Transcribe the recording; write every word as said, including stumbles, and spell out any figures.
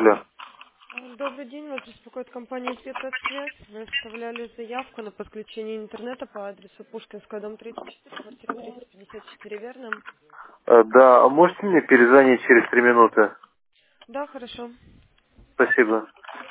Алло. Добрый день, вас беспокоит компания «Светосвязь». Вы оставляли заявку на подключение интернета по адресу Пушкинская, дом тридцать четыре, квартира триста пятьдесят четыре, верно? Э, Да, а можете мне перезвонить через три минуты? Да, хорошо. Спасибо.